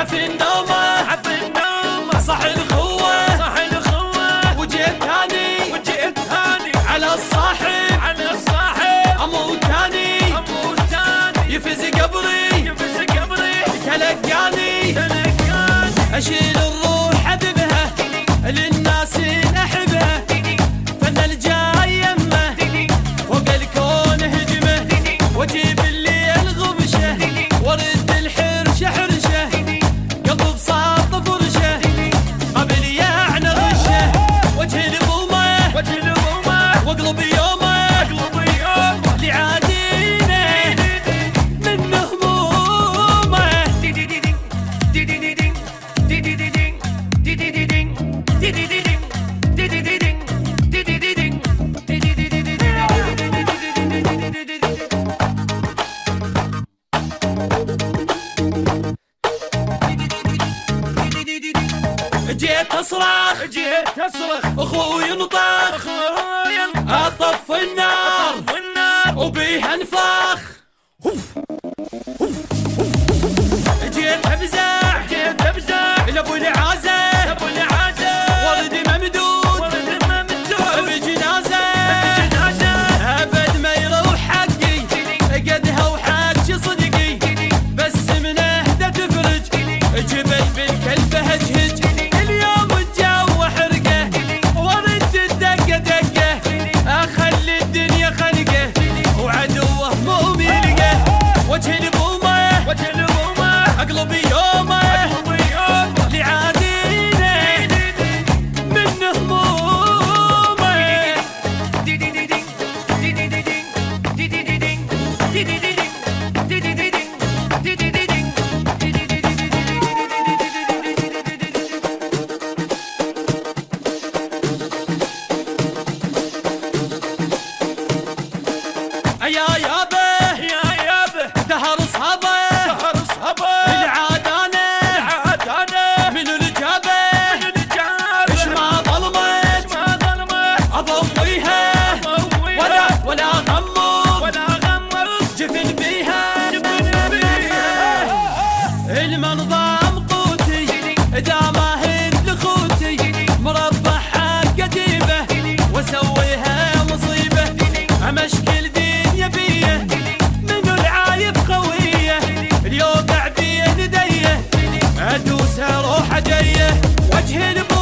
عفي النومة صح الخوة وجيت هاني على الصاحب أموت تاني يفز قبري تلقاني أشيل الروح أذبها للناس أحبها فن الجاي يمه فوق الكون هجمه واجيب الليل غبشه وارد الحرشه حرشه قلب بساط فرشه قبل يعني رشه وجه البومه واقلب يومه لعادينه من همومه جيت اصرخ اخوي ينطخ اطف النار وبيها انفخ جيت ابزع لابو العازه ورد ممدود بجنازه ابد ما يروح حقي قدها وحق صدقي بس من اهدى تفرج جبل بالكلفه هجهج اليوم الجو حرقه ورد الدقه دقه اخلي الدنيا خلقه وعدوه مو يلقه وجه البومه اقلب يومه لعادينه من همومه يا يابه دهر صحابه العادانه من الجابه اش ما ظلمت اضويها ولا غمض جفن بيها المنظم قوتي اذا ما هد لخوتي مربحها قديمه واسويها مصيبه امشكل دنيا بيه منو العايب قويه اليوقع بين يديه ادوسها روحه جايه وجه